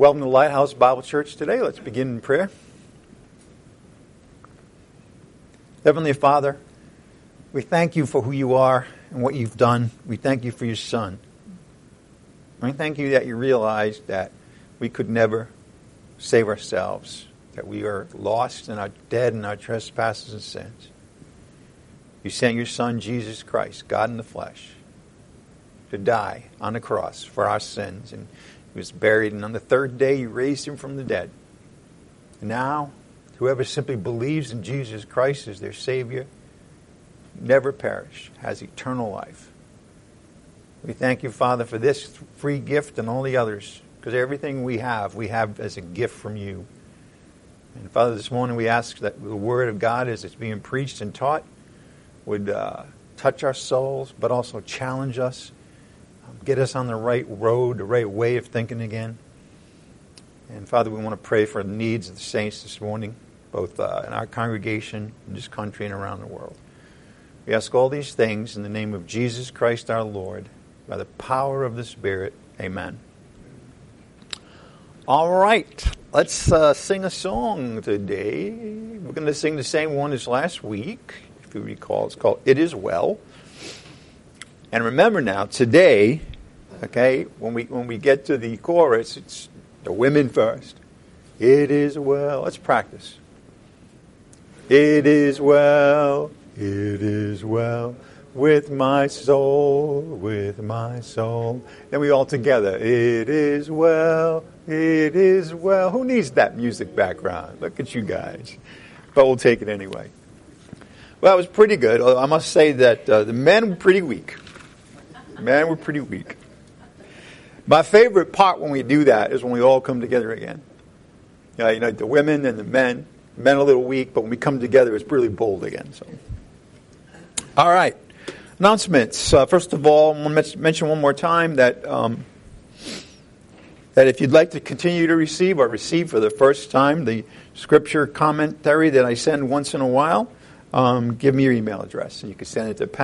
Welcome to Lighthouse Bible Church today. Let's begin in prayer. Heavenly Father, we thank you for who you are and what you've done. We thank you for your Son. We thank you that you realized that we could never save ourselves, that we are lost and are dead in our trespasses and sins. You sent your Son, Jesus Christ, God in the flesh, to die on the cross for our sins. And he was buried, and on the third day you raised him from the dead. And now, whoever simply believes in Jesus Christ as their Savior, never perish, has eternal life. We thank you, Father, for this free gift and all the others, because everything we have as a gift from you. And Father, this morning we ask that the Word of God, as it's being preached and taught, would touch our souls, but also challenge us, get us on the right road, the right way of thinking again. And Father, we want to pray for the needs of the saints this morning, both in our congregation, in this country, and around the world. We ask all these things in the name of Jesus Christ our Lord, by the power of the Spirit. Amen. All right, let's sing a song today. We're going to sing the same one as last week. If you recall, it's called It Is Well. And remember now, today, okay, when we get to the chorus, it's the women first. It is well. Let's practice. It is well. It is well with my soul, with my soul. Then we all together. It is well. It is well. Who needs that music background? Look at you guys. But we'll take it anyway. Well, it was pretty good. I must say that the men were pretty weak. Men were pretty weak. My favorite part when we do that is when we all come together again. You know, the women and the men. Men a little weak, but when we come together, it's really bold again. So, all right. Announcements. First of all, I want to mention one more time that that if you'd like to continue to receive or receive for the first time the scripture commentary that I send once in a while, give me your email address, and you can send it to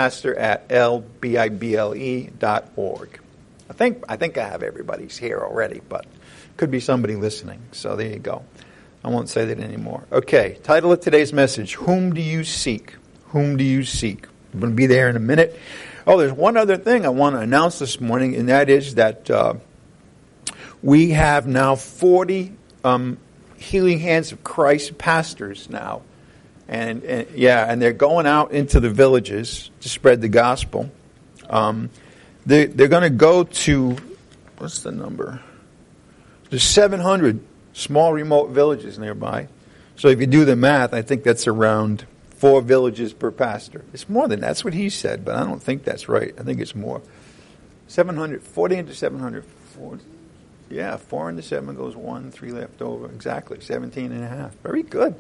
pastor@lbible.org. I think I have everybody's here already, but could be somebody listening. So there you go. I won't say that anymore. Okay, title of today's message, Whom Do You Seek? Whom do you seek? I'm going to be there in a minute. Oh, there's one other thing I want to announce this morning, and that is that we have now 40 Healing Hands of Christ pastors now. And they're going out into the villages to spread the gospel. They're going to go to, what's the number? There's 700 small remote villages nearby. So if you do the math, I think that's around 4 villages per pastor. It's more than that's what he said, but I don't think that's right. I think it's more. 40 into 700. 4 into 7 goes 1, 3 left over. Exactly, 17 and a half. Very good.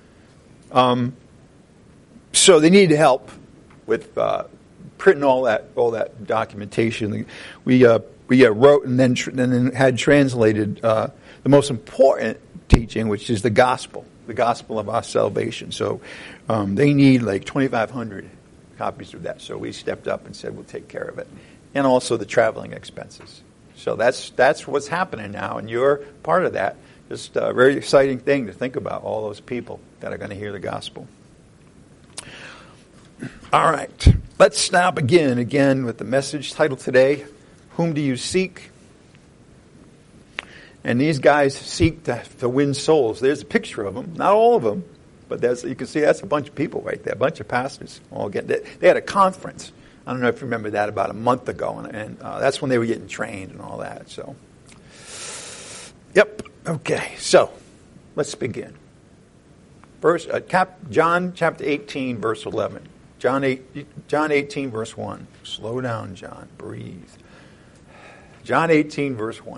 So they need help with printing all that documentation. We wrote and then had translated the most important teaching, which is the gospel of our salvation. So they need like 2,500 copies of that. So we stepped up and said we'll take care of it, and also the traveling expenses. So that's what's happening now, and you're part of that. Just a very exciting thing to think about, all those people that are going to hear the gospel. All right. Let's now begin again with the message titled today, Whom Do You Seek? And these guys seek to win souls. There's a picture of them. Not all of them, but you can see that's a bunch of people right there, a bunch of pastors. They had a conference. I don't know if you remember that, about a month ago, and that's when they were getting trained and all that. So, yep. Okay, so let's begin. First, John chapter 18, verse 11. John 18, verse 1. Slow down, John. Breathe. John 18, verse 1.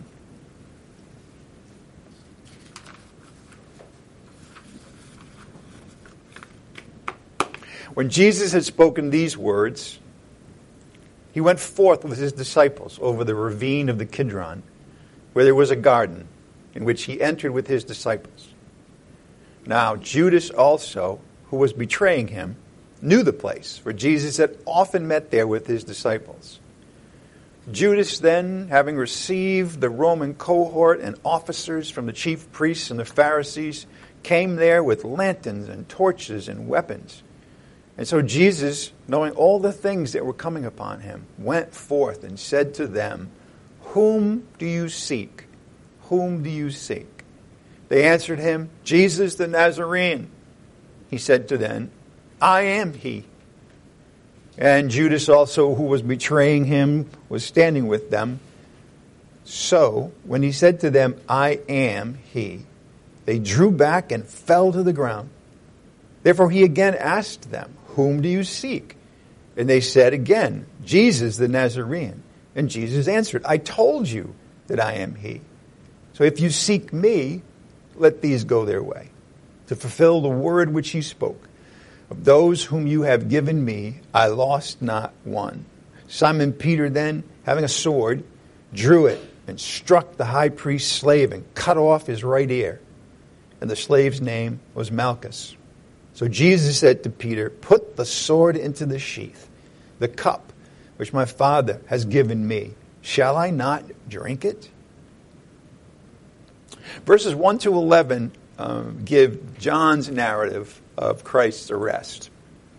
When Jesus had spoken these words, he went forth with his disciples over the ravine of the Kidron, where there was a garden, in which he entered with his disciples. Now Judas also, who was betraying him, knew the place, for Jesus had often met there with his disciples. Judas then, having received the Roman cohort and officers from the chief priests and the Pharisees, came there with lanterns and torches and weapons. And so Jesus, knowing all the things that were coming upon him, went forth and said to them, "Whom do you seek? Whom do you seek?" They answered him, "Jesus the Nazarene." He said to them, "I am he." And Judas also, who was betraying him, was standing with them. So, when he said to them, "I am he," they drew back and fell to the ground. Therefore he again asked them, "Whom do you seek?" And they said again, "Jesus the Nazarene." And Jesus answered, "I told you that I am he. So if you seek me, let these go their way, to fulfill the word which he spoke. Of those whom you have given me, I lost not one." Simon Peter then, having a sword, drew it and struck the high priest's slave and cut off his right ear. And the slave's name was Malchus. So Jesus said to Peter, "Put the sword into the sheath. The cup which my Father has given me, shall I not drink it?" Verses 1 to 11 give John's narrative of Christ's arrest.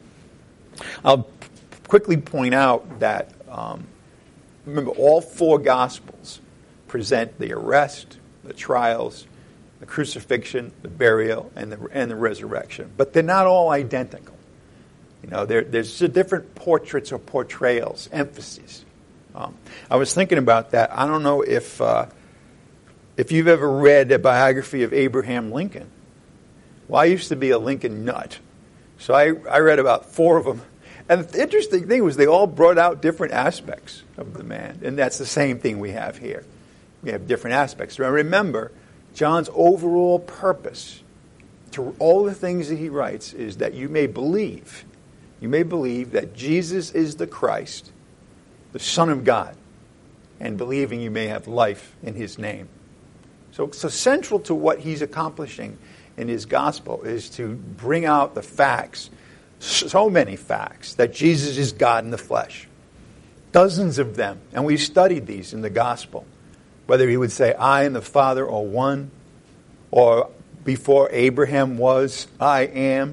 I'll quickly point out that, remember, all four Gospels present the arrest, the trials, the crucifixion, the burial, and the resurrection. But they're not all identical. You know, there's different portraits or portrayals, emphases. I was thinking about that. I don't know if you've ever read a biography of Abraham Lincoln. Well, I used to be a Lincoln nut, so I read about 4 of them. And the interesting thing was they all brought out different aspects of the man, and that's the same thing we have here. We have different aspects. Now remember, John's overall purpose to all the things that he writes is that you may believe that Jesus is the Christ, the Son of God, and believing you may have life in his name. So central to what he's accomplishing in his gospel is to bring out the facts, so many facts, that Jesus is God in the flesh. Dozens of them. And we've studied these in the gospel. Whether he would say, "I and the Father are one," or "Before Abraham was, I am."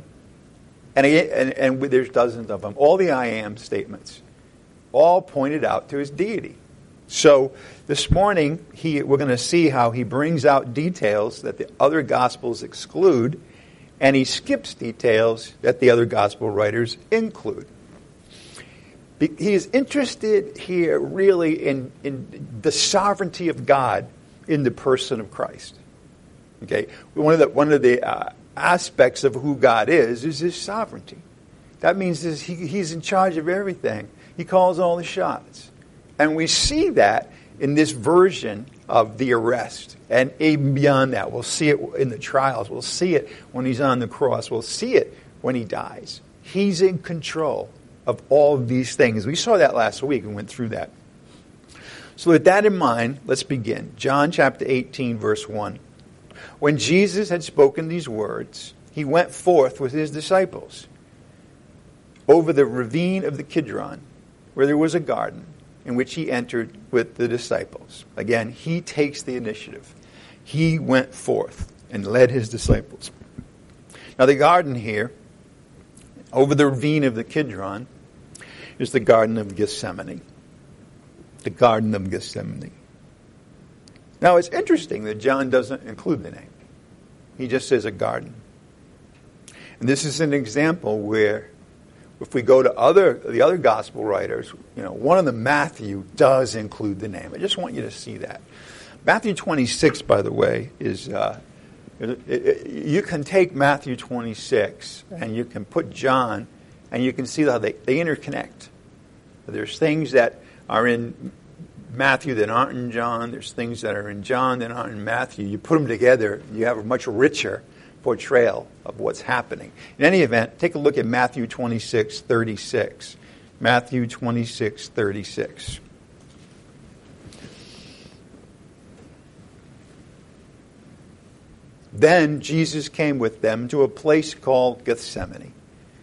And there's dozens of them. All the "I am" statements, all pointed out to his deity. So this morning, we're going to see how he brings out details that the other Gospels exclude, and he skips details that the other Gospel writers include. He is interested here really in the sovereignty of God in the person of Christ. Okay, one of the aspects of who God is his sovereignty. That means he's in charge of everything. He calls all the shots. And we see that in this version of the arrest. And even beyond that, we'll see it in the trials. We'll see it when he's on the cross. We'll see it when he dies. He's in control of all of these things. We saw that last week and went through that. So with that in mind, let's begin. John chapter 18, verse 1. When Jesus had spoken these words, he went forth with his disciples over the ravine of the Kidron, where there was a garden, in which he entered with the disciples. Again, he takes the initiative. He went forth and led his disciples. Now the garden here, over the ravine of the Kidron, is the Garden of Gethsemane. The Garden of Gethsemane. Now it's interesting that John doesn't include the name. He just says a garden. And this is an example where, if we go to the other gospel writers, one of them, Matthew, does include the name. I just want you to see that. Matthew 26, by the way, is you can take Matthew 26 and you can put John, and you can see how they interconnect. There's things that are in Matthew that aren't in John. There's things that are in John that aren't in Matthew. You put them together, you have a much richer portrayal of what's happening. In any event, take a look at Matthew 26:36. Matthew 26:36. Then Jesus came with them to a place called Gethsemane.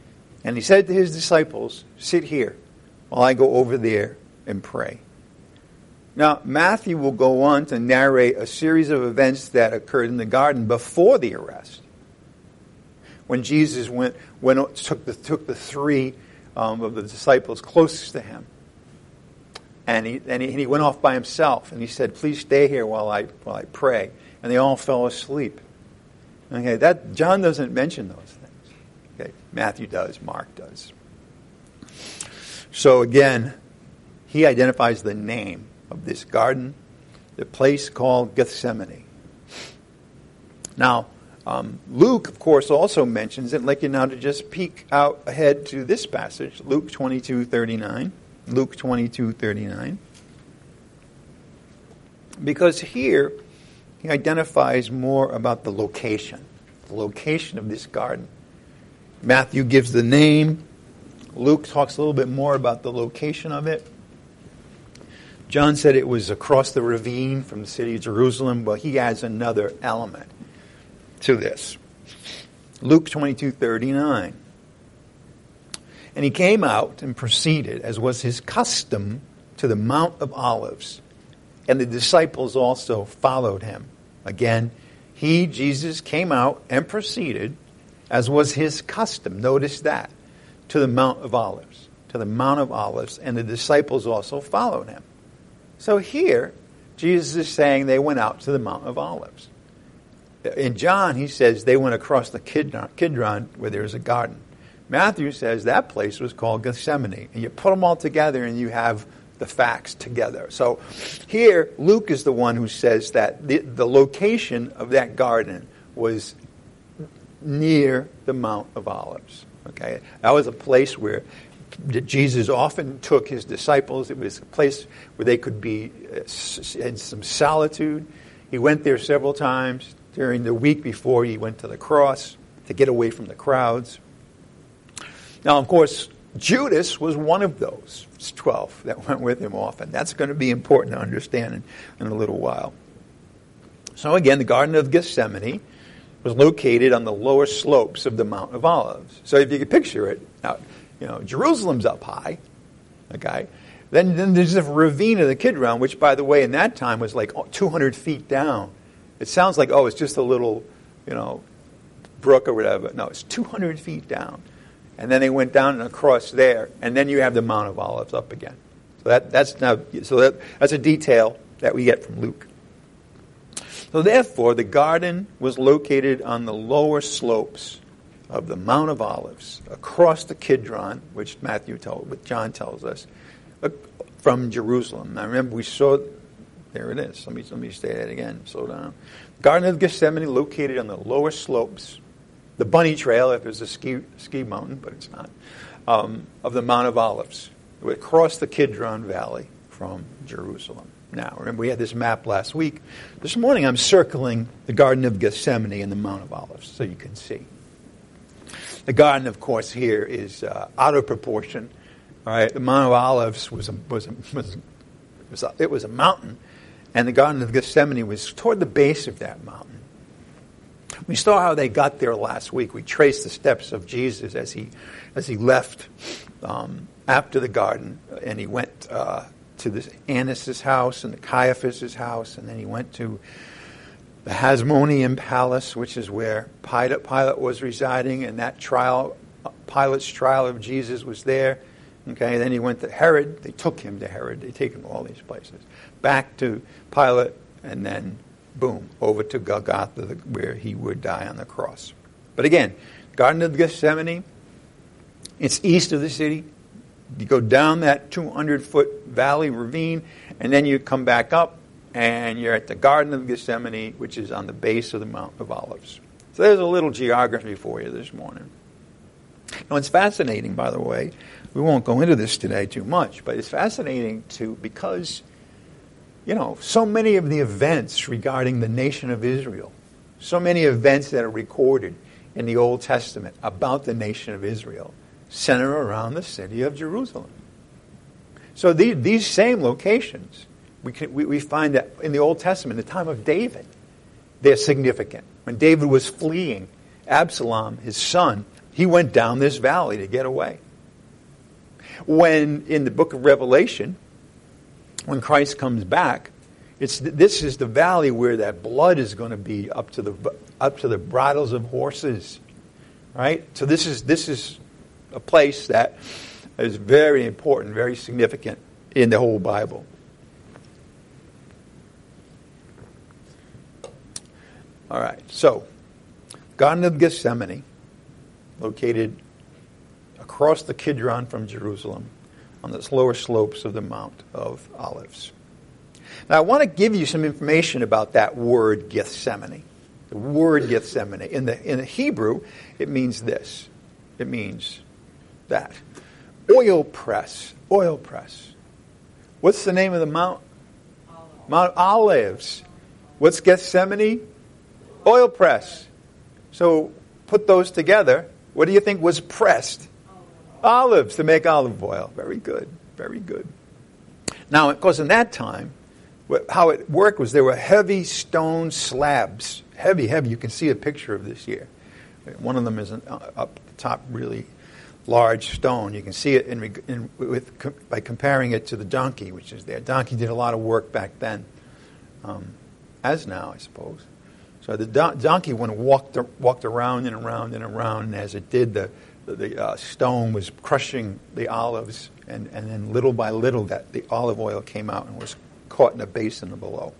And he said to his disciples, "Sit here while I go over there and pray." Now, Matthew will go on to narrate a series of events that occurred in the garden before the arrest. When Jesus took the three of the disciples closest to him, and he went off by himself, and he said, "Please stay here while I pray." And they all fell asleep. Okay, that John doesn't mention those things. Okay, Matthew does, Mark does. So again, he identifies the name of this garden, the place called Gethsemane. Now, Luke, of course, also mentions it. I'd like you now to just peek out ahead to this passage, Luke 22:39. Luke 22:39. Because here, he identifies more about the location of this garden. Matthew gives the name. Luke talks a little bit more about the location of it. John said it was across the ravine from the city of Jerusalem, but he adds another element to this. Luke 22:39. And he came out and proceeded, as was his custom, to the Mount of Olives, and the disciples also followed him. Again, Jesus, came out and proceeded, as was his custom. Notice that. To the Mount of Olives. To the Mount of Olives, and the disciples also followed him. So here, Jesus is saying they went out to the Mount of Olives. In John, he says they went across the Kidron where there's a garden. Matthew says that place was called Gethsemane. And you put them all together and you have the facts together. So here, Luke is the one who says that the location of that garden was near the Mount of Olives. Okay, that was a place where Jesus often took his disciples. It was a place where they could be in some solitude. He went there several times during the week before he went to the cross to get away from the crowds. Now, of course, Judas was one of those 12 that went with him often. That's going to be important to understand in a little while. So again, the Garden of Gethsemane was located on the lower slopes of the Mount of Olives. So if you can picture it, now, Jerusalem's up high, okay? Then there's a ravine of the Kidron, which, by the way, in that time was like 200 feet down. It sounds like, it's just a little, brook or whatever. No, it's 200 feet down. And then they went down and across there, and then you have the Mount of Olives up again. So that's a detail that we get from Luke. So therefore, the garden was located on the lower slopes of the Mount of Olives, across the Kidron, which John tells us, from Jerusalem. Now remember, we saw, there it is. Let me say that again. Slow down. Garden of Gethsemane, located on the lower slopes, the bunny trail, if there's a ski mountain, but it's not, of the Mount of Olives, across the Kidron Valley from Jerusalem. Now, remember, we had this map last week. This morning, I'm circling the Garden of Gethsemane and the Mount of Olives, so you can see. The garden, of course, here is out of proportion. All right, the Mount of Olives was a mountain, and the Garden of Gethsemane was toward the base of that mountain. We saw how they got there last week. We traced the steps of Jesus as he left after the garden, and he went to this Annas' house and the Caiaphas' house, and then he went to the Hasmonean Palace, which is where Pilate was residing, and that Pilate's trial of Jesus was there. Okay, then he went to Herod. They took him to Herod. They take him to all these places. Back to Pilate, and then, boom, over to Golgotha, where he would die on the cross. But again, Garden of Gethsemane, it's east of the city. You go down that 200-foot valley ravine, and then you come back up, and you're at the Garden of Gethsemane, which is on the base of the Mount of Olives. So there's a little geography for you this morning. Now, it's fascinating, by the way. We won't go into this today too much, but it's fascinating because, so many of the events regarding the nation of Israel, so many events that are recorded in the Old Testament about the nation of Israel center around the city of Jerusalem. So these same locations, we find that in the Old Testament, the time of David, they're significant. When David was fleeing Absalom, his son, he went down this valley to get away. When in the book of Revelation, when Christ comes back, this is the valley where that blood is going to be up to the bridles of horses, right? So this is a place that is very important, very significant in the whole Bible. All right, so Garden of Gethsemane, located across the Kidron from Jerusalem on the lower slopes of the Mount of Olives. Now, I want to give you some information about that word Gethsemane. The word Gethsemane. In the Hebrew, it means this. It means that. Oil press. Oil press. What's the name of the mount? Mount Olives. What's Gethsemane? Oil press. So put those together. What do you think was pressed? Olives, to make olive oil. Very good. Very good. Now, of course, in that time, how it worked was there were heavy stone slabs. Heavy. You can see a picture of this here. One of them is up the top, really large stone. You can see it by comparing it to the donkey, which is there. Donkey did a lot of work back then, as now, I suppose. So the donkey, when it walked around and around and around, and as it did, the stone was crushing the olives, and then little by little, that the olive oil came out and was caught in a basin below.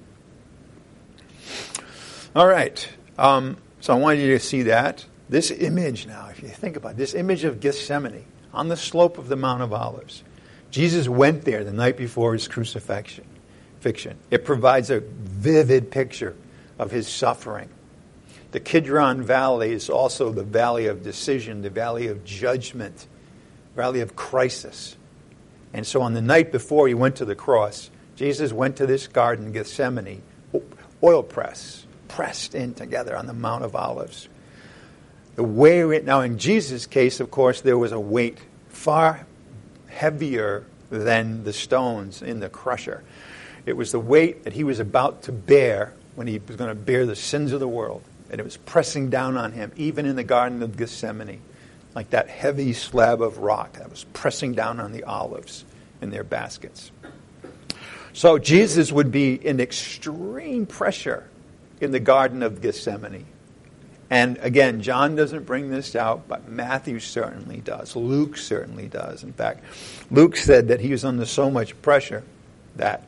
All right. So I wanted you to see that. This image now, if you think about it, this image of Gethsemane on the slope of the Mount of Olives. Jesus went there the night before his crucifixion. It provides a vivid picture of his suffering. The Kidron Valley is also the valley of decision, the valley of judgment, valley of crisis. And so on the night before he went to the cross, Jesus went to this garden, Gethsemane, oil pressed in together on the Mount of Olives. Now in Jesus' case, of course, there was a weight far heavier than the stones in the crusher. It was the weight that he was about to bear when he was going to bear the sins of the world. And it was pressing down on him, even in the Garden of Gethsemane, like that heavy slab of rock that was pressing down on the olives in their baskets. So Jesus would be in extreme pressure in the Garden of Gethsemane. And again, John doesn't bring this out, but Matthew certainly does. Luke certainly does. In fact, Luke said that he was under so much pressure that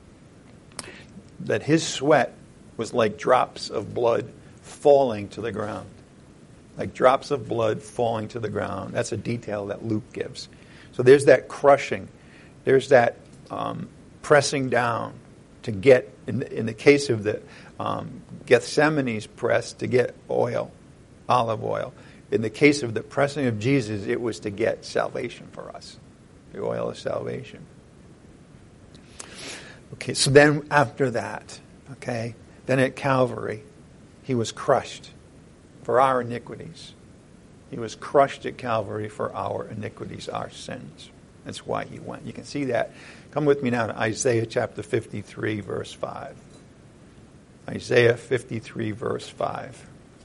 his sweat was like drops of blood falling to the ground. Like drops of blood falling to the ground. That's a detail that Luke gives. So there's that crushing. There's that pressing down to get, in the case of the Gethsemane's press, to get oil, olive oil. In the case of the pressing of Jesus, it was to get salvation for us. The oil of salvation. Okay, so then after that, then at Calvary, he was crushed for our iniquities. He was crushed at Calvary for our iniquities, our sins. That's why he went. You can see that. Come with me now to Isaiah chapter 53, verse 5. Isaiah 53, verse 5.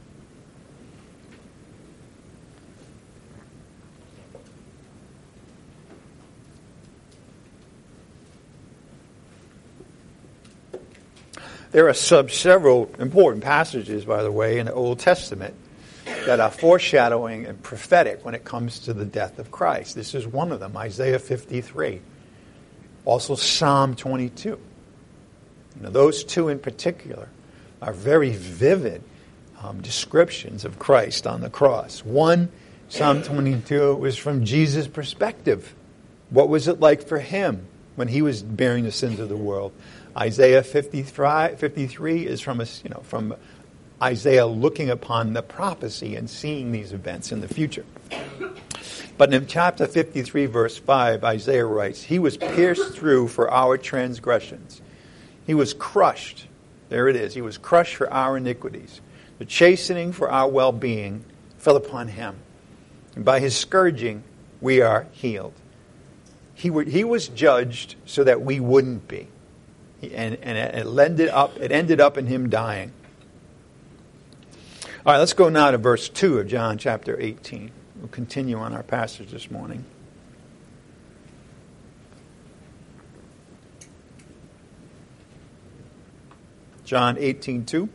There are several important passages, by the way, in the Old Testament that are foreshadowing and prophetic when it comes to the death of Christ. This is one of them, Isaiah 53. Also Psalm 22. Those two in particular are very vivid descriptions of Christ on the cross. One, Psalm 22, was from Jesus' perspective. What was it like for him when he was bearing the sins of the world? Isaiah 53 is from Isaiah looking upon the prophecy and seeing these events in the future. But in chapter 53, verse 5, Isaiah writes, "He was pierced through for our transgressions. He was crushed." There it is. He was crushed for our iniquities. The chastening for our well-being fell upon him. And by his scourging, we are healed. He was judged so that we wouldn't be. And it ended up in him dying. All right, let's go now to verse 2 of John chapter 18. We'll continue on our passage this morning. John 18:2.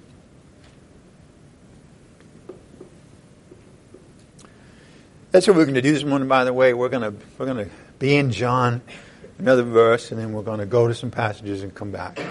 That's what we're going to do this morning, by the way. We're going to be in John, another verse, and then we're going to go to some passages and come back.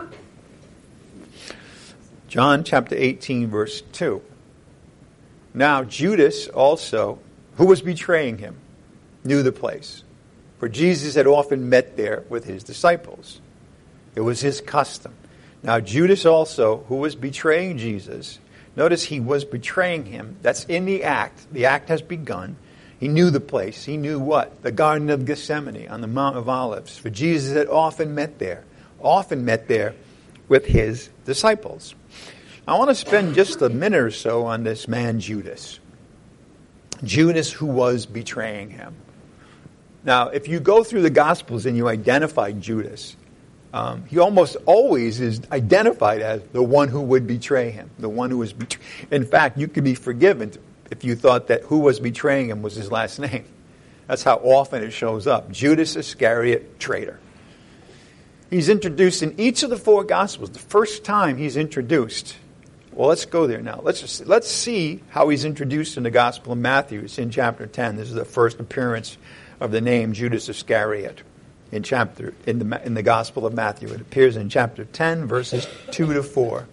John chapter 18, verse 2. Now Judas also, who was betraying him, knew the place, for Jesus had often met there with his disciples. It was his custom. Now Judas also, who was betraying Jesus, notice he was betraying him. That's in the act. The act has begun. He knew the place. He knew what? The Garden of Gethsemane on the Mount of Olives. For Jesus had often met there with his disciples. I want to spend just a minute or so on this man Judas. Judas who was betraying him. Now, if you go through the Gospels and you identify Judas, he almost always is identified as the one who would betray him, the one who was betrayed. In fact, you could be forgiven if you thought that who was betraying him was his last name. That's how often it shows up. Judas Iscariot, traitor. He's introduced in each of the four Gospels. The first time he's introduced. Well, let's go there now. Let's see how he's introduced in the Gospel of Matthew. It's in chapter 10. This is the first appearance of the name Judas Iscariot in the Gospel of Matthew. It appears in chapter 10, verses 2 to 4.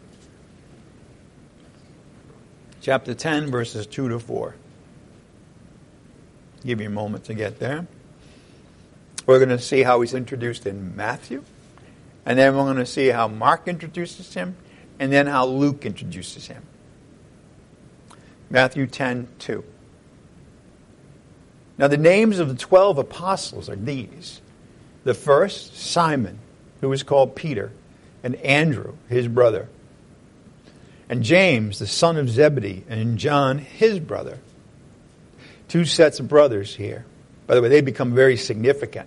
Chapter 10, verses 2 to 4. Give you a moment to get there. We're going to see how he's introduced in Matthew. And then we're going to see how Mark introduces him. And then how Luke introduces him. Matthew 10:2. Now the names of the 12 apostles are these. The first, Simon, who was called Peter, and Andrew, his brother, and James, the son of Zebedee, and John, his brother. Two sets of brothers here. By the way, they become very significant.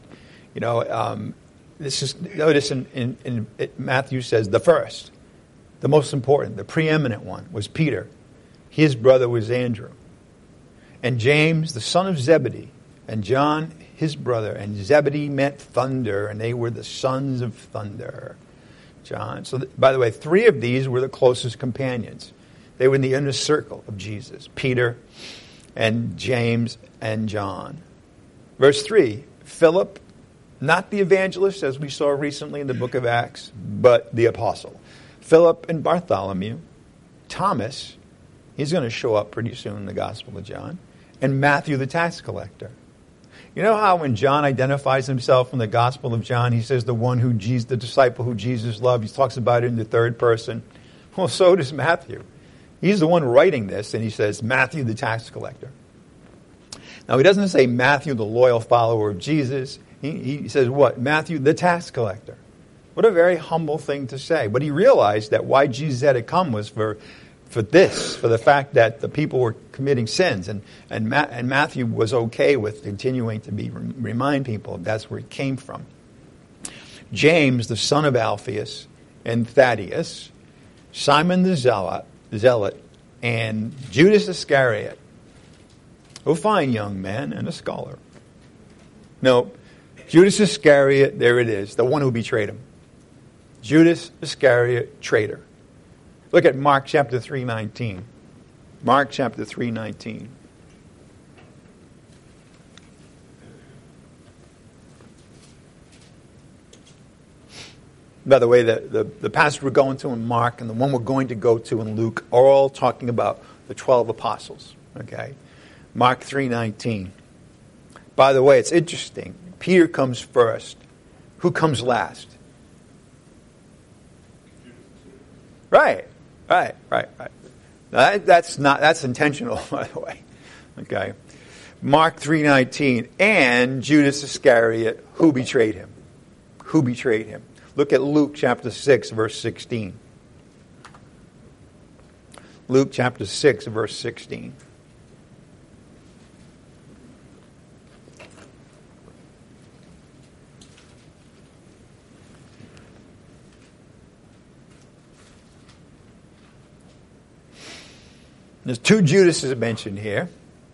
Notice in Matthew says the first. The most important, the preeminent one, was Peter. His brother was Andrew. And James, the son of Zebedee, and John, his brother. And Zebedee meant thunder, and they were the sons of thunder. John. So, by the way, three of these were the closest companions. They were in the inner circle of Jesus. Peter and James and John. Verse 3, Philip, not the evangelist, as we saw recently in the book of Acts, but the apostle. Philip and Bartholomew, Thomas, he's going to show up pretty soon in the Gospel of John, and Matthew the tax collector. You know how when John identifies himself in the Gospel of John, he says the disciple who Jesus loved, he talks about it in the third person. Well, so does Matthew. He's the one writing this, and he says Matthew the tax collector. Now, he doesn't say Matthew the loyal follower of Jesus. He says what? Matthew the tax collector. What a very humble thing to say. But he realized that why Jesus had to come was for the fact that the people were committing sins. And Matthew was okay with continuing to remind people that's where it came from. James, the son of Alphaeus, and Thaddeus, Simon the zealot, and Judas Iscariot, a fine young man and a scholar. No, Judas Iscariot, there it is, the one who betrayed him. Judas Iscariot, traitor. Look at Mark chapter 3:19. Mark chapter 3:19. By the way, the passage we're going to in Mark and the one we're going to go to in Luke are all talking about the 12 apostles. Okay? Mark 3:19. By the way, it's interesting. Peter comes first. Who comes last? Right. That's intentional, by the way. Okay. Mark 3:19. And Judas Iscariot, who betrayed him? Who betrayed him? Look at Luke chapter 6, verse 16. Luke chapter 6, verse 16. There's two Judases mentioned here.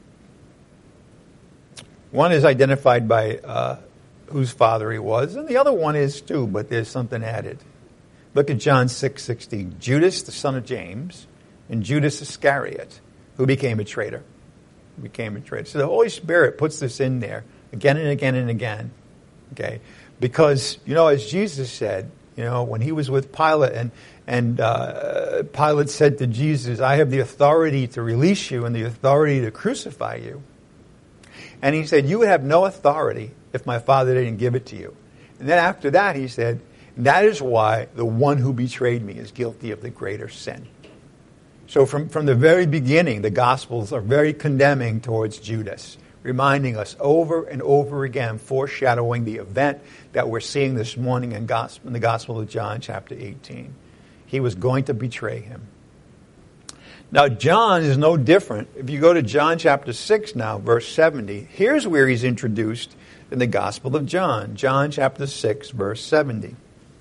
One is identified by whose father he was, and the other one is too, but there's something added. Look at John 6:16. Judas, the son of James, and Judas Iscariot, who became a traitor. So the Holy Spirit puts this in there again and again and again. Okay? Because, as Jesus said, when he was with Pilate and Pilate said to Jesus, I have the authority to release you and the authority to crucify you. And he said, you would have no authority if my Father didn't give it to you. And then after that, he said, that is why the one who betrayed me is guilty of the greater sin. So from the very beginning, the Gospels are very condemning towards Judas, reminding us over and over again, foreshadowing the event that we're seeing this morning in the Gospel of John, chapter 18. He was going to betray him. Now, John is no different. If you go to John chapter 6 now, verse 70, here's where he's introduced in the Gospel of John. John chapter 6, verse 70.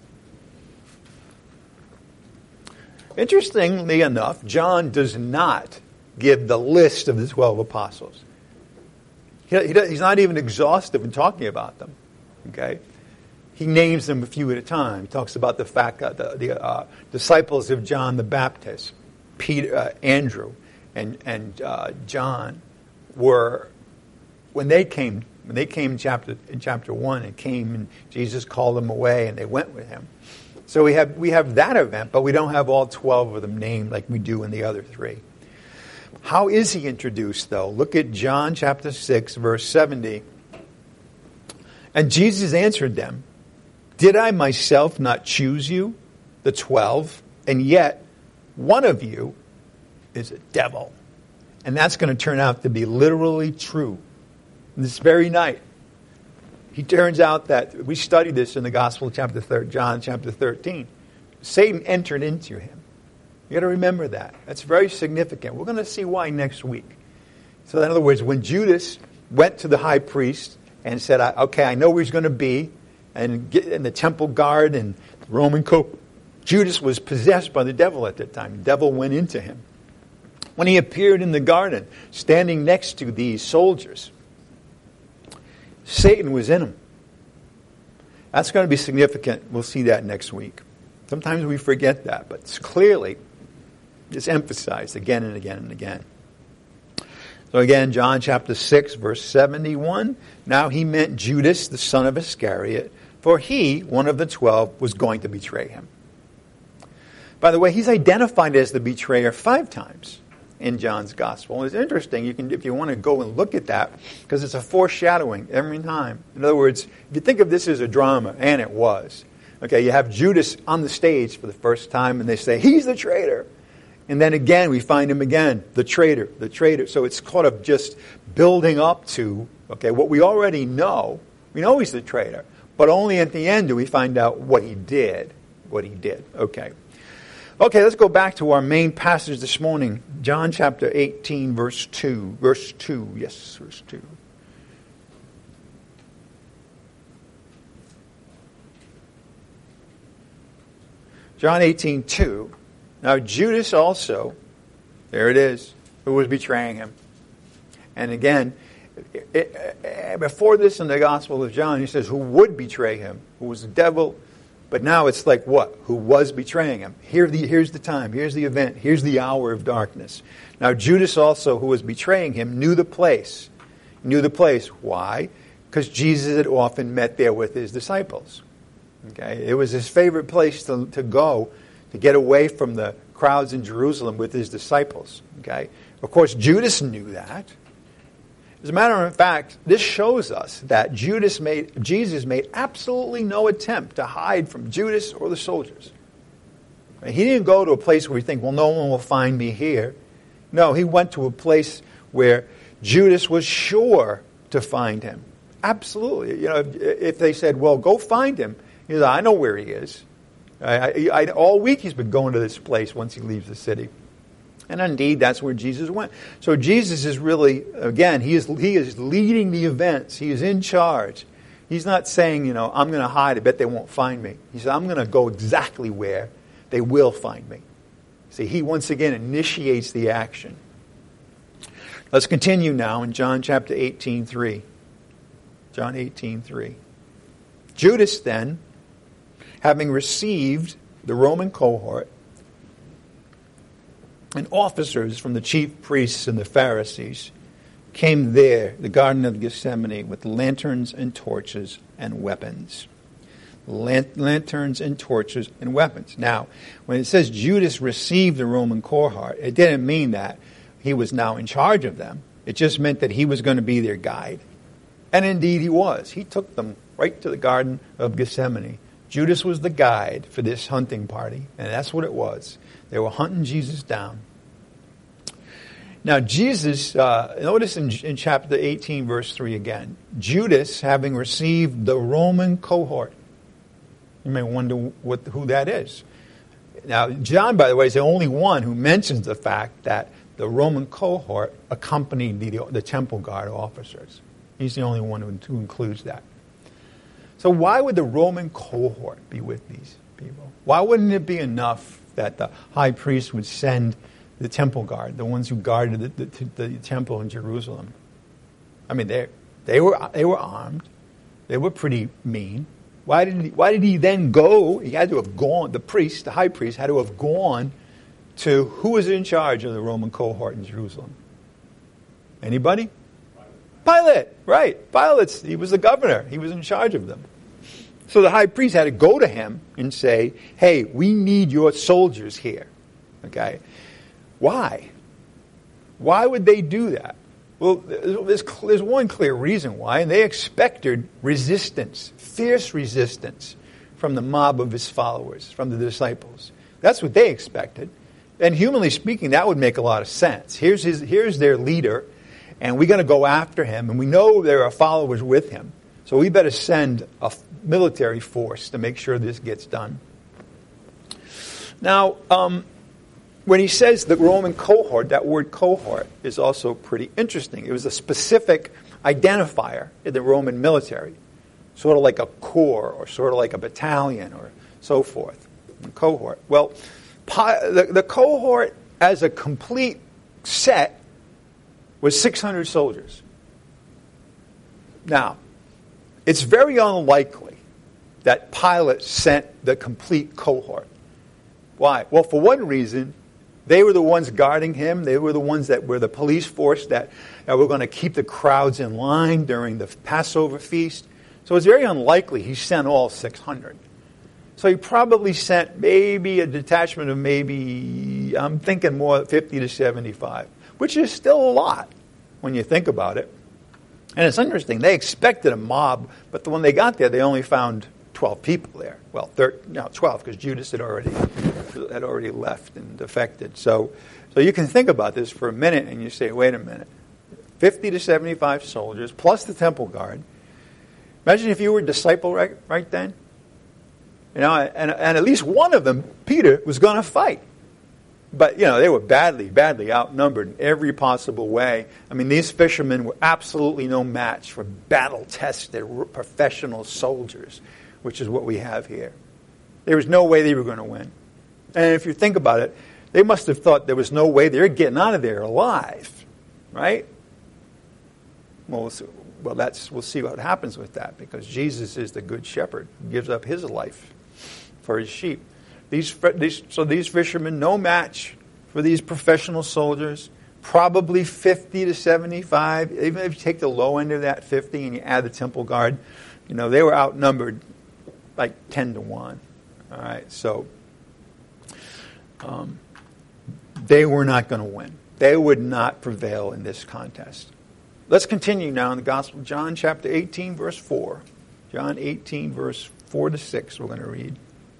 Interestingly enough, John does not give the list of the 12 apostles. He's not even exhaustive in talking about them. Okay, he names them a few at a time. He talks about the fact that the disciples of John the Baptist, Peter, Andrew, and John were when they came in chapter 1 and came and Jesus called them away and they went with him. So we have that event, but we don't have all 12 of them named like we do in the other 3. How is he introduced, though? Look at John chapter 6, verse 70. And Jesus answered them, did I myself not choose you, the 12, and yet one of you is a devil? And that's going to turn out to be literally true. This very night, he turns out that, we studied this in the Gospel of John chapter 13. Satan entered into him. You got to remember that. That's very significant. We're going to see why next week. So in other words, when Judas went to the high priest and said, okay, I know where he's going to be, and the temple guard and the Roman coat, Judas was possessed by the devil at that time. The devil went into him. When he appeared in the garden, standing next to these soldiers, Satan was in him. That's going to be significant. We'll see that next week. Sometimes we forget that, but it's clearly it's emphasized again and again and again. So again, John chapter 6, verse 71. Now he meant Judas, the son of Iscariot, for he, one of the 12, was going to betray him. By the way, he's identified as the betrayer 5 times in John's gospel. And it's interesting, if you want to go and look at that, because it's a foreshadowing every time. In other words, if you think of this as a drama, and it was, okay, you have Judas on the stage for the first time, and they say, he's the traitor. And then again, we find him again, the traitor, the traitor. So it's kind of just building up to, okay, what we already know. We know he's the traitor, but only at the end do we find out what he did. Okay. Okay, let's go back to our main passage this morning. John chapter 18, verse 2. Verse 2, yes, verse 2. John 18, 2. Now Judas also, there it is, who was betraying him. And again, before this in the Gospel of John, he says, who would betray him, who was the devil. But now it's like what? Who was betraying him. Here's the time. Here's the event. Here's the hour of darkness. Now Judas also, who was betraying him, knew the place. Why? Because Jesus had often met there with his disciples. Okay, it was his favorite place to go to get away from the crowds in Jerusalem with his disciples. Okay, of course Judas knew that. As a matter of fact, this shows us that Jesus made absolutely no attempt to hide from Judas or the soldiers. He didn't go to a place where he think, well, no one will find me here. No, he went to a place where Judas was sure to find him. Absolutely. If they said, well, go find him, he said, I know where he is. All week he's been going to this place once he leaves the city. And indeed, that's where Jesus went. So Jesus is really, again, he is leading the events. He is in charge. He's not saying, I'm going to hide. I bet they won't find me. He said, I'm going to go exactly where they will find me. See, he once again initiates the action. Let's continue now in John chapter 18:3. John 18:3. Judas then, having received the Roman cohort, and officers from the chief priests and the Pharisees came there, the Garden of Gethsemane, with lanterns and torches and weapons. Lanterns and torches and weapons. Now, when it says Judas received the Roman cohort, it didn't mean that he was now in charge of them. It just meant that he was going to be their guide. And indeed he was. He took them right to the Garden of Gethsemane. Judas was the guide for this hunting party, and that's what it was. They were hunting Jesus down. Now Jesus, notice in chapter 18, verse 3 again, Judas having received the Roman cohort. You may wonder who that is. Now, John, by the way, is the only one who mentions the fact that the Roman cohort accompanied the temple guard officers. He's the only one who includes that. So why would the Roman cohort be with these people? Why wouldn't it be enough that the high priest would send the temple guard, the ones who guarded the temple in Jerusalem? I mean, they were armed. They were pretty mean. Why did he then go? He had to have gone. The high priest, had to have gone to who was in charge of the Roman cohort in Jerusalem? Anybody? Pilate, right. He was the governor. He was in charge of them. So the high priest had to go to him and say, hey, we need your soldiers here. Okay? Why? Why would they do that? Well, there's one clear reason why, and they expected resistance, fierce resistance from the mob of his followers, from the disciples. That's what they expected. And humanly speaking, that would make a lot of sense. Here's their leader, and we're going to go after him, and we know there are followers with him. So we better send a military force to make sure this gets done. Now, when he says the Roman cohort, that word cohort is also pretty interesting. It was a specific identifier in the Roman military, sort of like a corps or sort of like a battalion or so forth. A cohort. Well, the cohort as a complete set was 600 soldiers. Now, it's very unlikely that Pilate sent the complete cohort. Why? Well, for one reason, they were the ones guarding him. They were the ones that were the police force that were going to keep the crowds in line during the Passover feast. So it's very unlikely he sent all 600. So he probably sent maybe a detachment of I'm thinking more 50 to 75, which is still a lot when you think about it. And it's interesting. They expected a mob, but when they got there, they only found 12 people there. Well, 12, because Judas had already left and defected. So you can think about this for a minute, and you say, wait a minute. 50 to 75 soldiers, plus the temple guard. Imagine if you were a disciple right then. You know, and at least one of them, Peter, was going to fight. But, they were badly outnumbered in every possible way. I mean, these fishermen were absolutely no match for battle-tested professional soldiers, which is what we have here. There was no way they were going to win. And if you think about it, they must have thought there was no way they were getting out of there alive, right? Well, we'll see what happens with that, because Jesus is the good shepherd who gives up his life for his sheep. These fishermen, no match for these professional soldiers, probably 50 to 75. Even if you take the low end of that 50 and you add the temple guard, they were outnumbered like 10 to 1. All right, so they were not going to win. They would not prevail in this contest. Let's continue now in the Gospel of John, chapter 18, verse 4. John 18, verse 4 to 6, we're going to read.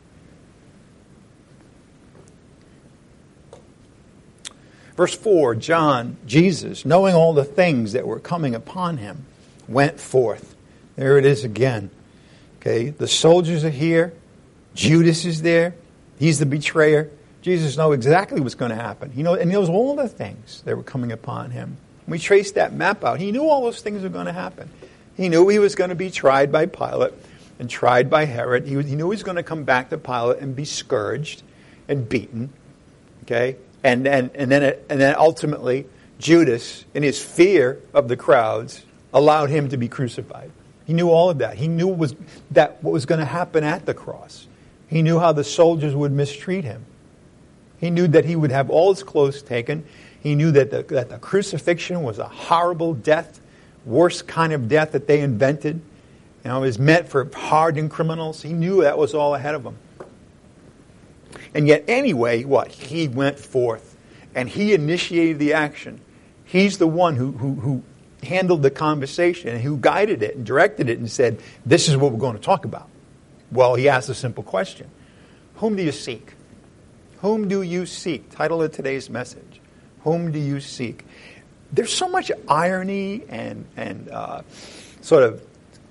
Verse 4, Jesus, knowing all the things that were coming upon him, went forth. There it is again. Okay, the soldiers are here. Judas is there. He's the betrayer. Jesus knows exactly what's going to happen. He knows all the things that were coming upon him. When we trace that map out, he knew all those things were going to happen. He knew he was going to be tried by Pilate and tried by Herod. He knew he was going to come back to Pilate and be scourged and beaten. Okay? And then ultimately, Judas, in his fear of the crowds, allowed him to be crucified. He knew all of that. He knew what was going to happen at the cross. He knew how the soldiers would mistreat him. He knew that he would have all his clothes taken. He knew that the crucifixion was a horrible death, worst kind of death that they invented. It was meant for hardened criminals. He knew that was all ahead of him. And yet anyway, he went forth and he initiated the action. He's the one who handled the conversation and who guided it and directed it and said, this is what we're going to talk about. Well, he asked a simple question. Whom do you seek? Whom do you seek? Title of today's message. Whom do you seek? There's so much irony and sort of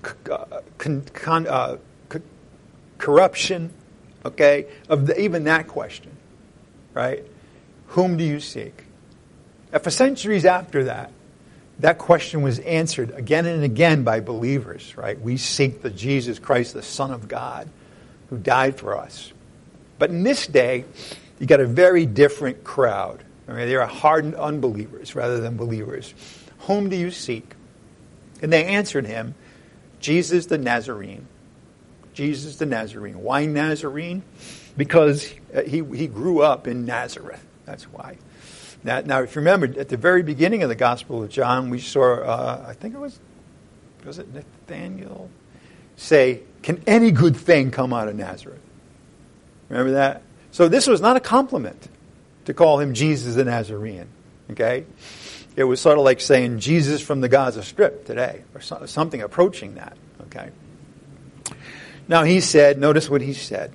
corruption, okay, of even that question, right? Whom do you seek? And for centuries after that, that question was answered again and again by believers, right? We seek the Jesus Christ, the Son of God, who died for us. But in this day, you got a very different crowd. I mean, they are hardened unbelievers rather than believers. Whom do you seek? And they answered him, Jesus the Nazarene. Jesus the Nazarene. Why Nazarene? Because he grew up in Nazareth. That's why. Now, if you remember, at the very beginning of the Gospel of John, we saw, I think it was it Nathaniel, say, can any good thing come out of Nazareth? Remember that? So this was not a compliment to call him Jesus the Nazarene, okay? It was sort of like saying Jesus from the Gaza Strip today, or something approaching that, okay? Now he said, notice what he said.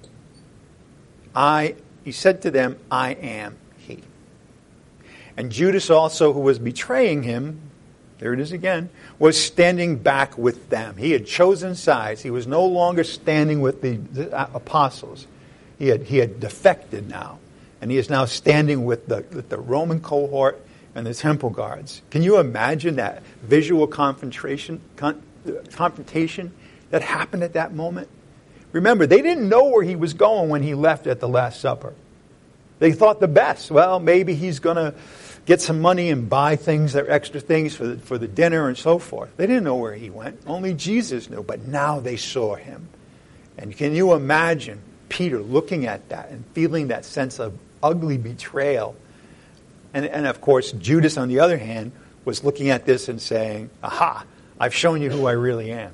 He said to them, I am he. And Judas also, who was betraying him, there it is again, was standing back with them. He had chosen sides. He was no longer standing with the apostles. He had defected now. And he is now standing with the Roman cohort and the temple guards. Can you imagine that visual confrontation that happened at that moment? Remember, they didn't know where he was going when he left at the Last Supper. They thought the best. Well, maybe he's going to get some money and buy things, extra things for the dinner and so forth. They didn't know where he went. Only Jesus knew. But now they saw him. And can you imagine Peter looking at that and feeling that sense of ugly betrayal? And of course, Judas, on the other hand, was looking at this and saying, aha, I've shown you who I really am.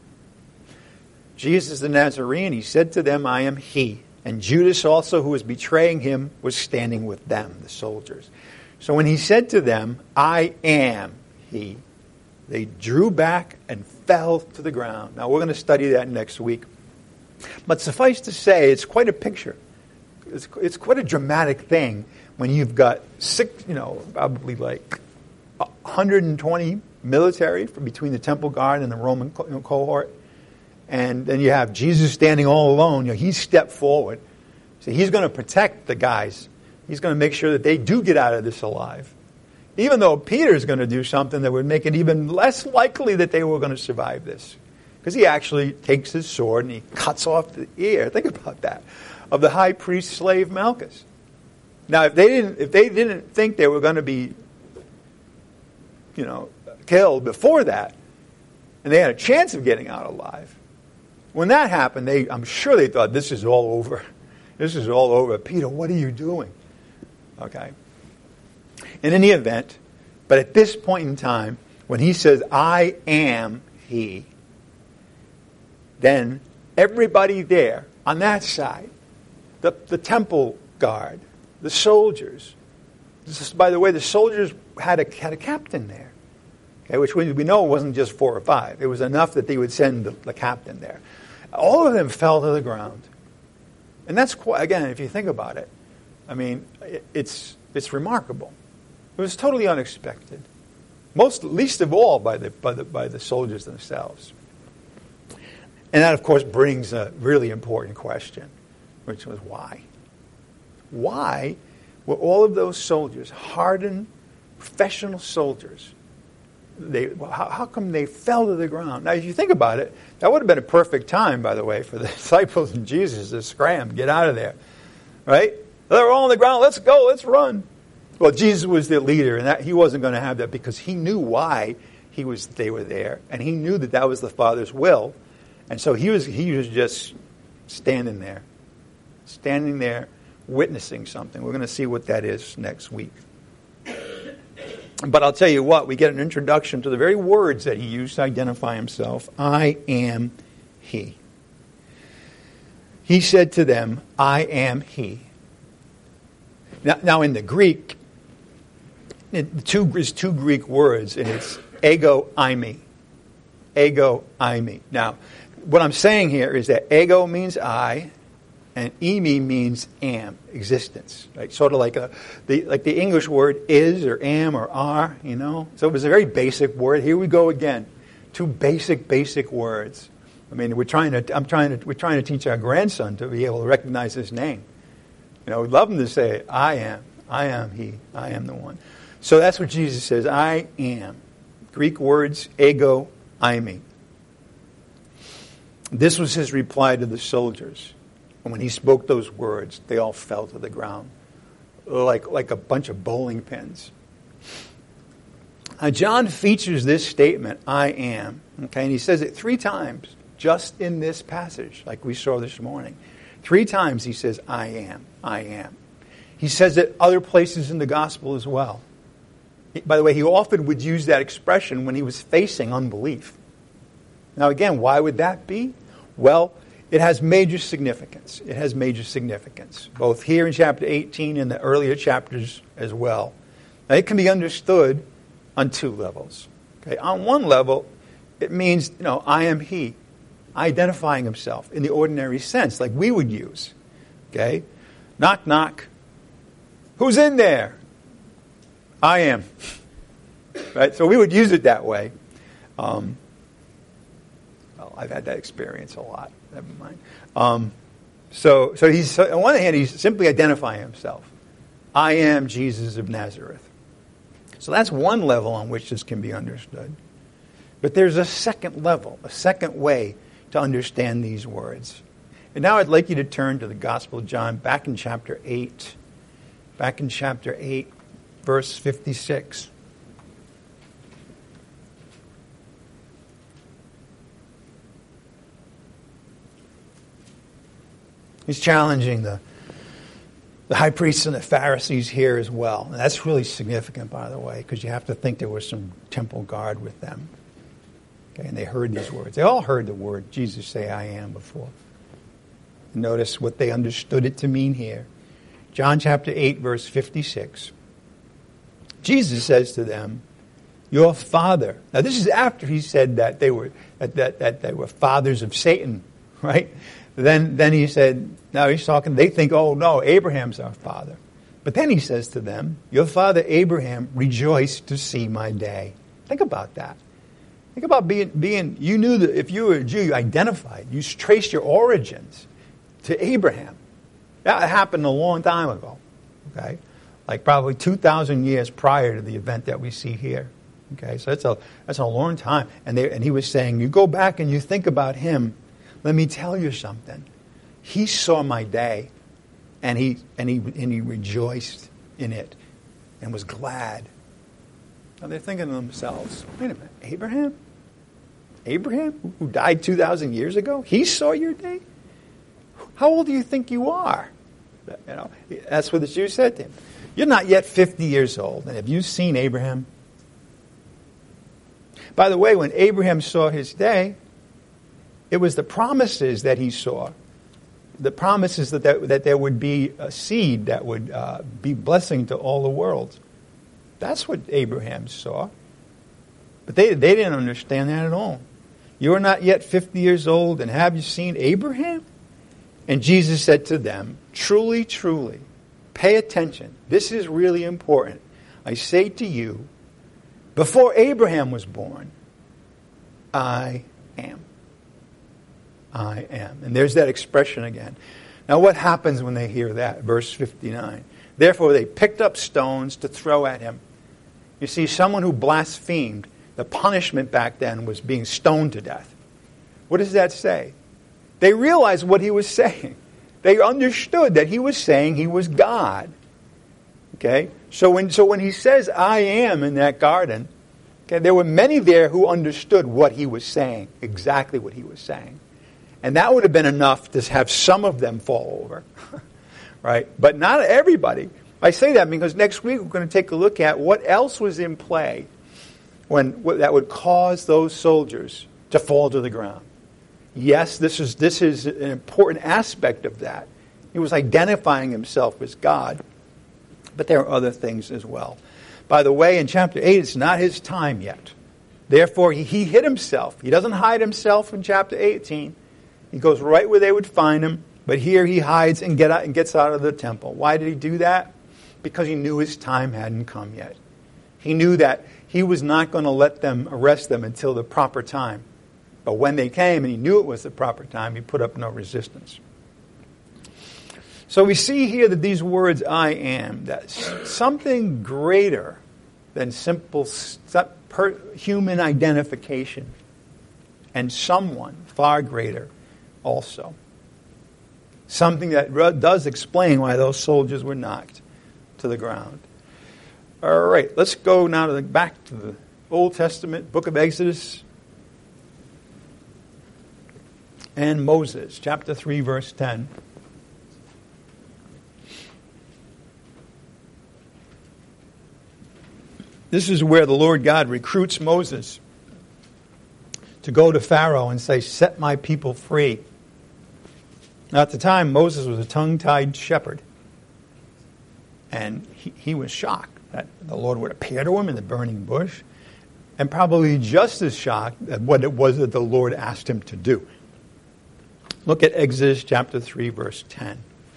Jesus the Nazarene, he said to them, I am he. And Judas also, who was betraying him, was standing with them, the soldiers. So when he said to them, I am he, they drew back and fell to the ground. Now, we're going to study that next week. But suffice to say, it's quite a picture. It's quite a dramatic thing when you've got probably like 120 military from between the temple guard and the Roman cohort. And then you have Jesus standing all alone. He stepped forward. So he's going to protect the guys. He's going to make sure that they do get out of this alive. Even though Peter's going to do something that would make it even less likely that they were going to survive this. Because he actually takes his sword and he cuts off the ear. Think about that. Of the high priest's slave Malchus. Now, if they didn't think they were going to be, killed before that, and they had a chance of getting out alive, when that happened, I'm sure they thought, this is all over. This is all over. Peter, what are you doing? Okay. In any event, but at this point in time, when he says, I am he, then everybody there on that side, the temple guard, the soldiers, by the way, the soldiers had a captain there, okay, which we know wasn't just 4 or 5. It was enough that they would send the captain there. All of them fell to the ground. And that's quite, again, if you think about it, I mean, it's remarkable. It was totally unexpected. Least of all by the soldiers themselves. And that, of course, brings a really important question, which was why? Why were all of those soldiers, hardened, professional soldiers, how come they fell to the ground? Now, if you think about it, that would have been a perfect time, by the way, for the disciples and Jesus to scram, get out of there, right? They were all on the ground. Let's go. Let's run. Well, Jesus was the leader, and he wasn't going to have that because he knew why they were there, and he knew that was the Father's will, and so he was just standing there, standing there witnessing something. We're going to see what that is next week. But I'll tell you what, we get an introduction to the very words that he used to identify himself. I am he. He said to them, I am he. Now in the Greek, there's two Greek words, and it's ego, eimi. Ego, eimi. Now, what I'm saying here is that ego means I, and eimi means am, existence. Right? Sort of like the English word is or am or are, you know. So it was a very basic word. Here we go again. Two basic words. I mean, we're trying to teach our grandson to be able to recognize his name. You know, we'd love him to say, I am he, I am the one. So that's what Jesus says, I am. Greek words, ego, eimi. This was his reply to the soldiers. And when he spoke those words, they all fell to the ground like a bunch of bowling pins. Now, John features this statement, I am, okay, and he says it 3 times just in this passage, like we saw this morning. 3 times he says, I am, I am. He says it other places in the gospel as well. By the way, he often would use that expression when he was facing unbelief. Now again, why would that be? Well, it has major significance. It has major significance, both here in chapter 18 and the earlier chapters as well. Now, it can be understood on 2 levels. Okay? On one level, it means, I am he, identifying himself in the ordinary sense, like we would use. Okay? Knock, knock. Who's in there? I am. Right? So we would use it that way. Well, I've had that experience a lot. Never mind. So he's, on one hand, he's simply identifying himself. I am Jesus of Nazareth. So that's one level on which this can be understood. But there's a second level, a second way to understand these words. And now I'd like you to turn to the Gospel of John, back in chapter 8. Back in chapter 8, verse 56. He's challenging the high priests and the Pharisees here as well. And that's really significant, by the way, because you have to think there was some temple guard with them. Okay, and they heard these words. They all heard the word Jesus say, I am, before. Notice what they understood it to mean here. John chapter 8, verse 56. Jesus says to them, your father. Now this is after he said that they were that they were fathers of Satan, right? Then he said, now he's talking, they think, oh no, Abraham's our father. But then he says to them, your father Abraham rejoiced to see my day. Think about that. Think about being you knew that if you were a Jew, you identified, you traced your origins to Abraham. That happened a long time ago, okay? Like probably 2,000 years prior to the event that we see here. Okay, so that's a long time. And he was saying, you go back and you think about him. Let me tell you something. He saw my day, and he rejoiced in it, and was glad. Now they're thinking to themselves, wait a minute, Abraham? Abraham, who died 2,000 years ago? He saw your day? How old do you think you are? That's what the Jews said to him. You're not yet 50 years old, and have you seen Abraham? By the way, when Abraham saw his day, it was the promises that he saw. The promises that there would be a seed that would be blessing to all the world. That's what Abraham saw. But they didn't understand that at all. You are not yet 50 years old, and have you seen Abraham? And Jesus said to them, truly, truly, pay attention. This is really important. I say to you, before Abraham was born, I am. I am. And there's that expression again. Now what happens when they hear that? Verse 59. Therefore they picked up stones to throw at him. You see, someone who blasphemed, the punishment back then was being stoned to death. What does that say? They realized what he was saying. They understood that he was saying he was God. Okay? So when he says, I am, in that garden, okay, there were many there who understood what he was saying, exactly what he was saying. And that would have been enough to have some of them fall over, right? But not everybody. I say that because next week we're going to take a look at what else was in play that would cause those soldiers to fall to the ground. Yes, this is an important aspect of that. He was identifying himself as God, but there are other things as well. By the way, in chapter 8, it's not his time yet. Therefore, he hid himself. He doesn't hide himself in chapter 18. He goes right where they would find him, but here he hides and gets out of the temple. Why did he do that? Because he knew his time hadn't come yet. He knew that he was not going to let them arrest them until the proper time. But when they came and he knew it was the proper time, he put up no resistance. So we see here that these words, I am, that's something greater than simple human identification, and someone far greater also. Something that does explain why those soldiers were knocked to the ground. All right, let's go now back to the Old Testament, book of Exodus, and Moses, chapter 3, verse 10. This is where the Lord God recruits Moses to go to Pharaoh and say, set my people free. Now, at the time, Moses was a tongue-tied shepherd. And he was shocked that the Lord would appear to him in the burning bush, and probably just as shocked at what it was that the Lord asked him to do. Look at Exodus chapter 3, verse 10.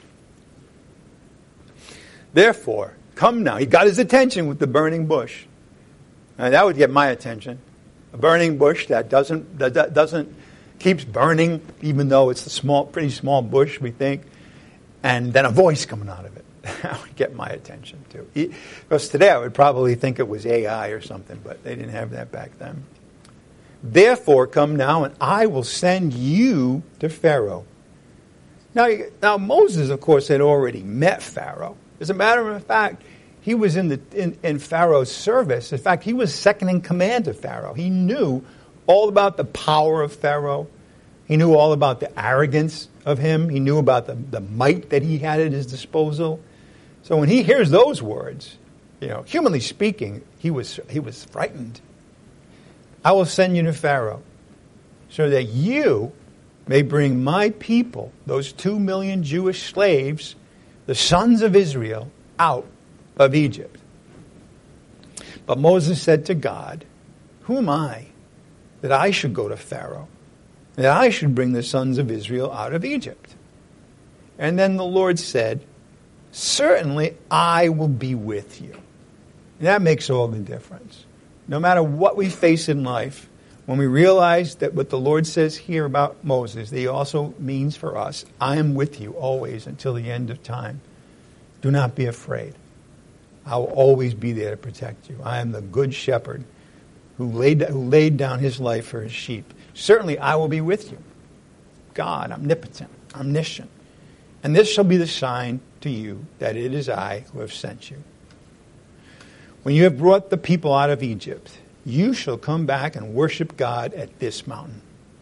Therefore, come now. He got his attention with the burning bush. Now, that would get my attention. A burning bush that doesn't keeps burning, even though it's a pretty small bush, we think, and then a voice coming out of it. That would get my attention too. Because today I would probably think it was AI or something, but they didn't have that back then. Therefore, come now, and I will send you to Pharaoh. Now Moses, of course, had already met Pharaoh. As a matter of fact, he was in Pharaoh's service. In fact, he was second in command to Pharaoh. He knew all about the power of Pharaoh. He knew all about the arrogance of him. He knew about the might that he had at his disposal. So when he hears those words, humanly speaking, he was frightened. I will send you to Pharaoh so that you may bring my people, those 2 million Jewish slaves, the sons of Israel, out of Egypt. But Moses said to God, who am I that I should go to Pharaoh, that I should bring the sons of Israel out of Egypt? And then the Lord said, certainly I will be with you. And that makes all the difference. No matter what we face in life, when we realize that what the Lord says here about Moses, he also means for us, I am with you always until the end of time. Do not be afraid. I will always be there to protect you. I am the good shepherd who laid down his life for his sheep. Certainly I will be with you. God, omnipotent, omniscient. And this shall be the sign to you that it is I who have sent you. When you have brought the people out of Egypt, you shall come back and worship God at this mountain.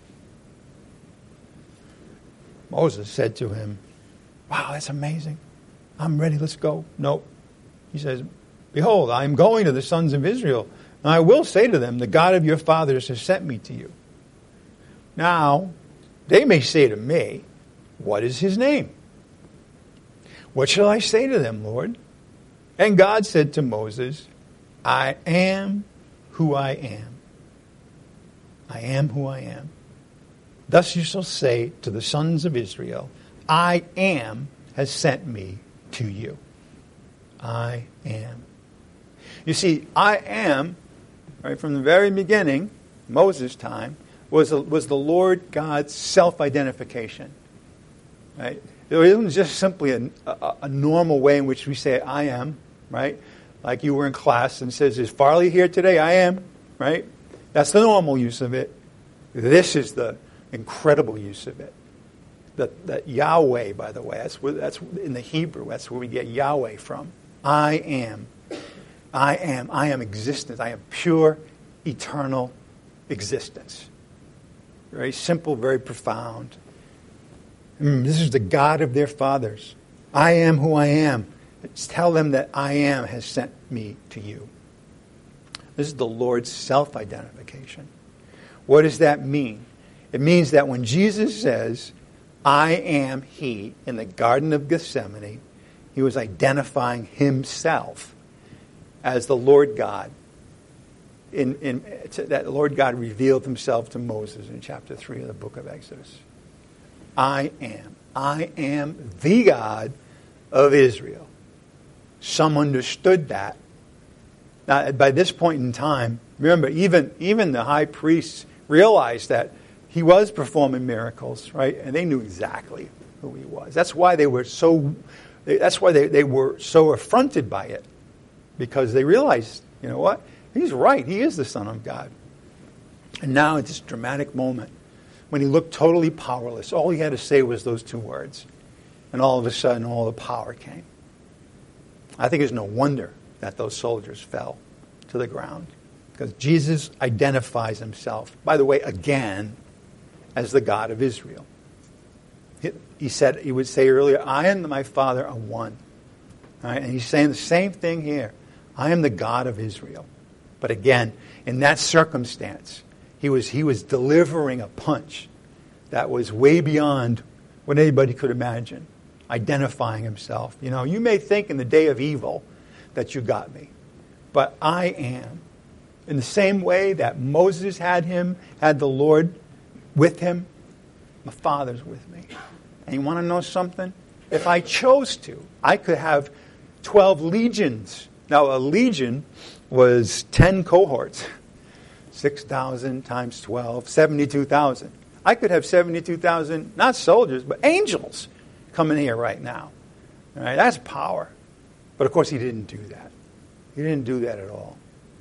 Moses said to him, wow, that's amazing. I'm ready, let's go. Nope. He says, behold, I am going to the sons of Israel, and I will say to them, the God of your fathers has sent me to you. Now, they may say to me, what is his name? What shall I say to them, Lord? And God said to Moses, I am who I am. I am who I am. Thus you shall say to the sons of Israel, I am has sent me to you. I am. You see, I am, right from the very beginning, Moses' time, was the Lord God's self-identification. Right? It wasn't just simply a normal way in which we say I am, right? Like you were in class and says, is Farley here today? I am, right? That's the normal use of it. This is the incredible use of it. That Yahweh, by the way, that's in the Hebrew, that's where we get Yahweh from. I am. I am existence. I am pure, eternal existence. Very simple, very profound. This is the God of their fathers. I am who I am. Tell them that I am has sent me to you. This is the Lord's self-identification. What does that mean? It means that when Jesus says, I am he, in the Garden of Gethsemane, he was identifying himself as the Lord God. That Lord God revealed himself to Moses in chapter 3 of the book of Exodus. I am the God of Israel. Some understood that. Now, by this point in time, remember, even the high priests realized that he was performing miracles, right? And they knew exactly who he was. That's why they were so. That's why they were so affronted by it, because they realized, you know what? He's right. He is the Son of God. And now at this dramatic moment, when he looked totally powerless, all he had to say was those two words, and all of a sudden, all the power came. I think it's no wonder that those soldiers fell to the ground, because Jesus identifies himself, by the way, again, as the God of Israel. He would say earlier, I and my Father are one. All right? And he's saying the same thing here. I am the God of Israel. But again, in that circumstance, he was delivering a punch that was way beyond what anybody could imagine, identifying himself. You know, you may think in the day of evil that you got me, but I am. In the same way that Moses had the Lord with him, my Father's with me. And you want to know something? If I chose to, I could have 12 legions. Now, a legion was 10 cohorts. 6,000 times 12, 72,000. I could have 72,000, not soldiers, but angels coming here right now. All right, that's power. But of course, he didn't do that. He didn't do that at all.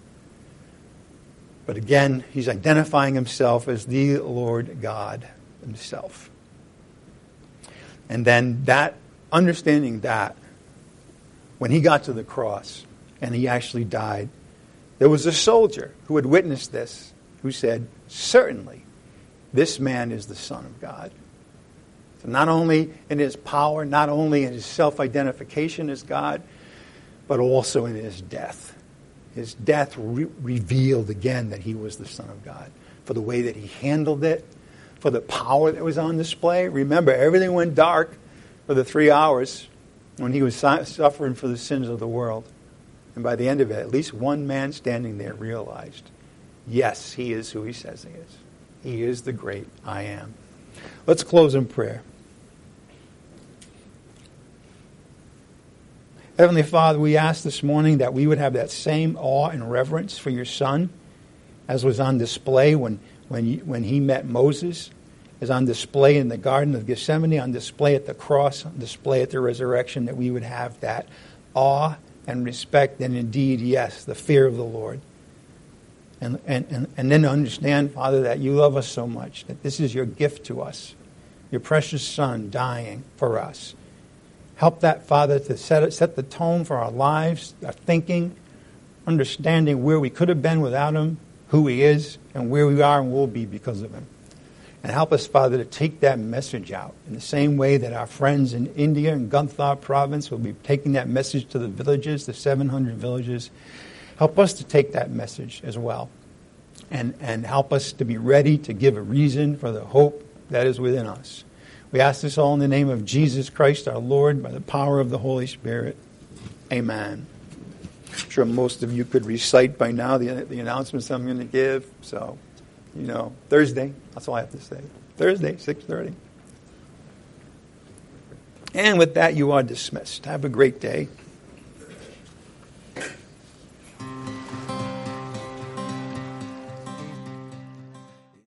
But again, he's identifying himself as the Lord God himself. And then understanding that, when he got to the cross and he actually died, there was a soldier who had witnessed this, who said, certainly, this man is the Son of God. So not only in his power, not only in his self-identification as God, but also in his death. His death revealed again that he was the Son of God, for the way that he handled it, for the power that was on display. Remember, everything went dark for the 3 hours when he was suffering for the sins of the world. And by the end of it, at least one man standing there realized, yes, he is who he says he is. He is the great I am. Let's close in prayer. Heavenly Father, we ask this morning that we would have that same awe and reverence for your Son as was on display when he met Moses, as on display in the Garden of Gethsemane, on display at the cross, on display at the resurrection, that we would have that awe and respect and indeed, yes, the fear of the Lord. And then understand, Father, that you love us so much, that this is your gift to us, your precious Son dying for us. Help that, Father, to set the tone for our lives, our thinking, understanding where we could have been without him, who he is, and where we are and will be because of him. And help us, Father, to take that message out in the same way that our friends in India and Gandhar province will be taking that message to the villages, the 700 villages. Help us to take that message as well. And help us to be ready to give a reason for the hope that is within us. We ask this all in the name of Jesus Christ, our Lord, by the power of the Holy Spirit. Amen. I'm sure most of you could recite by now the announcements I'm going to give. So, Thursday, that's all I have to say. Thursday, 6:30. And with that, you are dismissed. Have a great day.